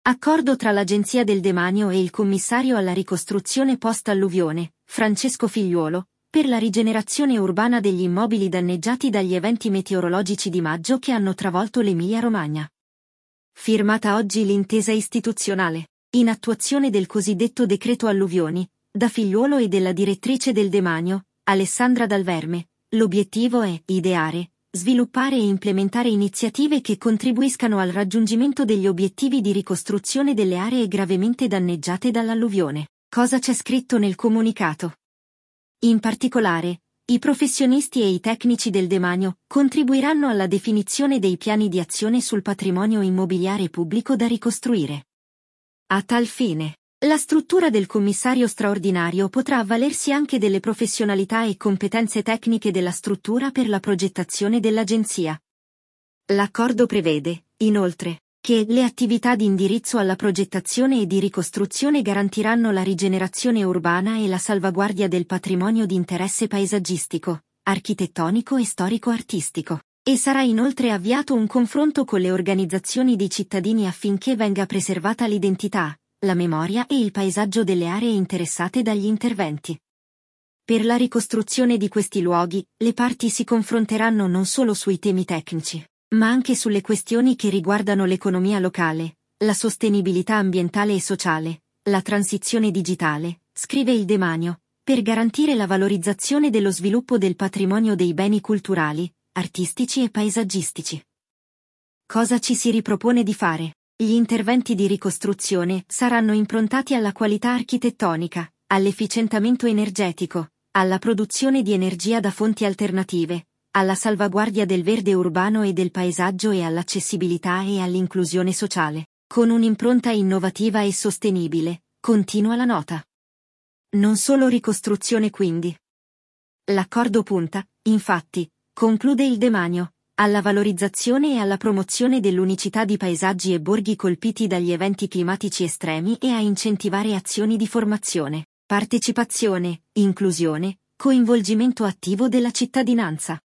Accordo tra l'Agenzia del Demanio e il commissario alla ricostruzione post-alluvione, Francesco Figliuolo, per la rigenerazione urbana degli immobili danneggiati dagli eventi meteorologici di maggio che hanno travolto l'Emilia-Romagna. Firmata oggi l'intesa istituzionale, in attuazione del cosiddetto decreto alluvioni, da Figliuolo e della direttrice del Demanio, Alessandra Dal Verme. L'obiettivo è ideare, sviluppare e implementare iniziative che contribuiscano al raggiungimento degli obiettivi di ricostruzione delle aree gravemente danneggiate dall'alluvione. Cosa c'è scritto nel comunicato? In particolare, i professionisti e i tecnici del Demanio contribuiranno alla definizione dei piani di azione sul patrimonio immobiliare pubblico da ricostruire. A tal fine, la struttura del commissario straordinario potrà avvalersi anche delle professionalità e competenze tecniche della struttura per la progettazione dell'Agenzia. L'accordo prevede, inoltre, che le attività di indirizzo alla progettazione e di ricostruzione garantiranno la rigenerazione urbana e la salvaguardia del patrimonio di interesse paesaggistico, architettonico e storico-artistico, e sarà inoltre avviato un confronto con le organizzazioni dei cittadini affinché venga preservata l'identità, la memoria e il paesaggio delle aree interessate dagli interventi. Per la ricostruzione di questi luoghi, le parti si confronteranno non solo sui temi tecnici, ma anche sulle questioni che riguardano l'economia locale, la sostenibilità ambientale e sociale, la transizione digitale, scrive il Demanio, per garantire la valorizzazione dello sviluppo del patrimonio dei beni culturali, artistici e paesaggistici. Cosa ci si ripropone di fare? Gli interventi di ricostruzione saranno improntati alla qualità architettonica, all'efficientamento energetico, alla produzione di energia da fonti alternative, alla salvaguardia del verde urbano e del paesaggio e all'accessibilità e all'inclusione sociale, con un'impronta innovativa e sostenibile, continua la nota. Non solo ricostruzione quindi. L'accordo punta, infatti, conclude il Demanio, alla valorizzazione e alla promozione dell'unicità di paesaggi e borghi colpiti dagli eventi climatici estremi e a incentivare azioni di formazione, partecipazione, inclusione, coinvolgimento attivo della cittadinanza.